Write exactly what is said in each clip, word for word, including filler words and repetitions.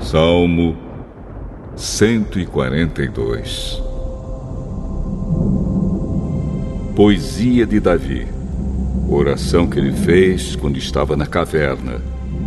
Salmo cento e quarenta e dois. Poesia de Davi. Oração que ele fez quando estava na caverna.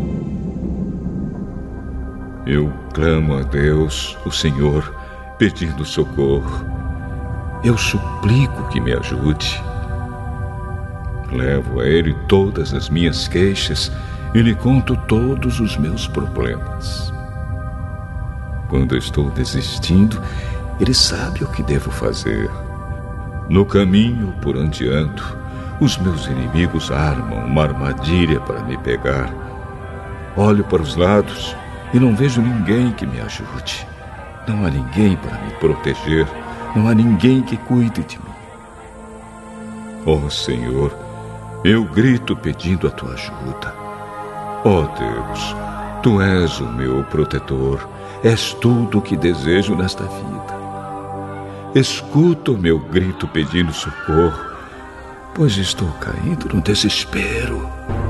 Eu clamo a Deus, o Senhor, pedindo socorro. Eu suplico que me ajude. Levo a Ele todas as minhas queixas e lhe conto todos os meus problemas. Quando eu estou desistindo, Ele sabe o que devo fazer. No caminho por onde ando, os meus inimigos armam uma armadilha para me pegar. Olho para os lados e não vejo ninguém que me ajude. Não há ninguém para me proteger. Não há ninguém que cuide de mim. Ó Senhor, eu grito pedindo a tua ajuda. Ó Deus, tu és o meu protetor. És tudo o que desejo nesta vida. Escuta o meu grito pedindo socorro, pois estou caindo no desespero.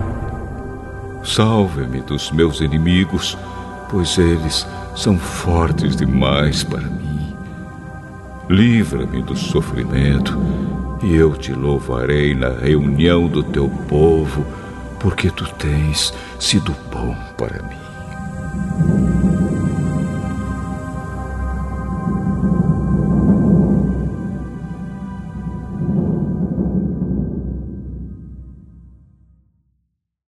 Salve-me dos meus inimigos, pois eles são fortes demais para mim. Livra-me do sofrimento, e eu te louvarei na reunião do teu povo, porque tu tens sido bom para mim.